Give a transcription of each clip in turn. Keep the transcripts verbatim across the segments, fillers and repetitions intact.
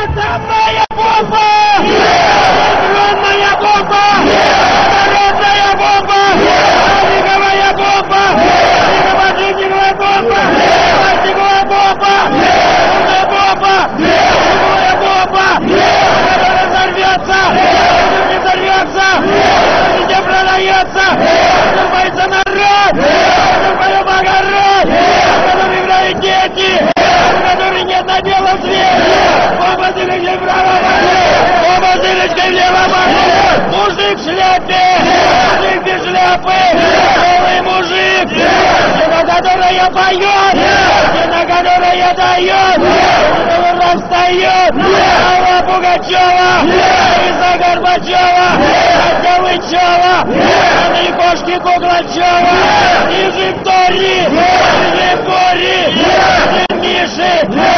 Атомная бомба! Нейтронная бомба! Народная бомба! Атомная бомба! Атомная бомба! Пластиковая бомба! Атомная бомба! Атомная бомба! Которая взорвется! Не взорвется! Не продается! Взорвается народ! Взорвается огород! Который играют дети! Который нет на белом свете! Бомба с дырочкой вправо! Бомба с дырочкой влево! Мужик в шляпе! Мужик без шляпы! Голый мужик! Жена, которая поет! Жена, которая дает! Жена, встает! Алла Пугачева! Лариса Горбачева! Катя Лычева! И кошки Куклачева! Ниже Тори! Ниже Кори! Миши,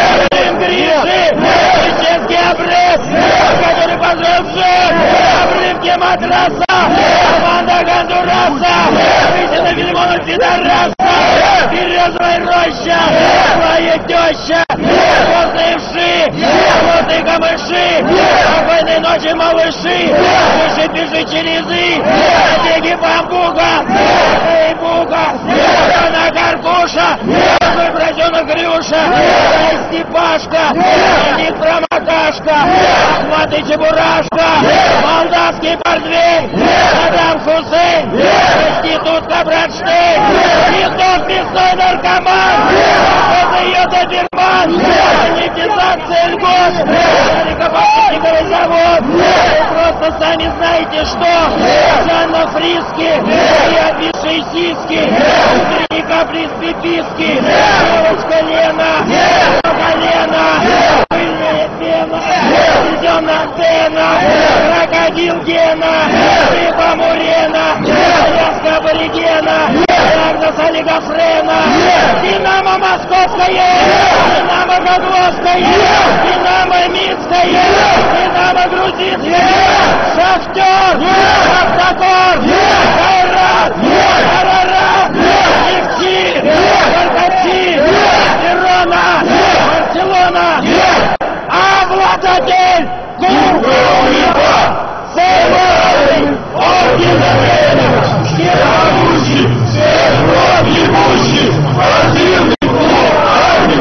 Гриши, чеченский обрез, который позвал всех, обрывки матраса, команда Гондураса, Витина Филимонов Пидораса, Березовая роща, твоя теща, звездные вши, звездные камыши, спокойной ночи, малыши, пиши, пиши через и, беги бамбука, эй, бука, на Карпуша, мой братенок Грюша, Степашка, Леонид Промоташка, Ахмат и Чебурашка, молдавский портвейн, Саддам Хусейн, проститутка Братштейн, Христос мясной наркоман, это Йота Бирман, нефтизация льгот, Великопоступниковый завод, вы просто сами знаете что, Жанна Фриски, и обвисшие сиськи, утренние капли из пиписки, девочка Лена, колено, пыльная пена, зеленая антенна, крокодил Гена, рыба Мурена, Аляска Аборигена, Диагноз олигофрена, Динамо Московское, Динамо Козловское, Динамо Минское, Динамо Грузинское, Шахтер, Автокор, Кайрат, Арарат, Нефти, Баркачи, Верона, Барселона, а обладатель Кубка целый орден всемогущий, всеобъемлющий, противный клуб армии.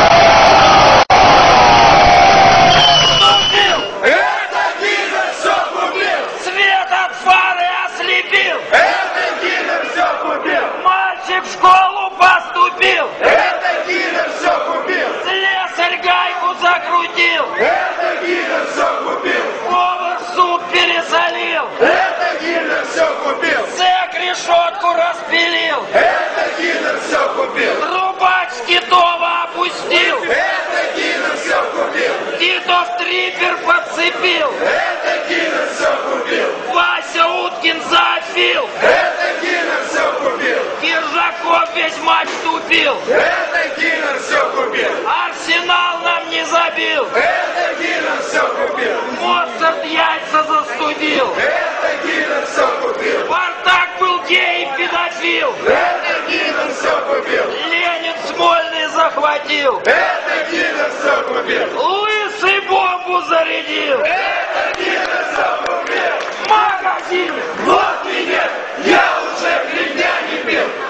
Это Гитлер все купил! Свет от фары ослепил! Это Гитлер все купил! Мальчик в школу поступил! Это Гитлер все купил! Слесарь гайку закрутил! Это Гитлер все купил! Повар суп пересолил! Это Гитлер все купил! Зэк решетку распилил! Это Гитлер все купил! Трубач Титова опустил! Это Гитлер все купил! Титов трипер подцепил! Это Гитлер все купил! Вася Уткин зафил! Это Гитлер все купил! Киржаков весь матч тупил! Это Гитлер все купил! Арсенал нам не забил! Это Гитлер все купил! Моцарт яйца застудил! Это Гитлер все купил! Спартак был гей и педофил! Это Гитлер все купил! Ленин Смольный захватил! Это Гитлер все купил! Лысый бомбу зарядил! Это Гитлер все купил! В магазине! Вот меня! Я уже три дня не пил!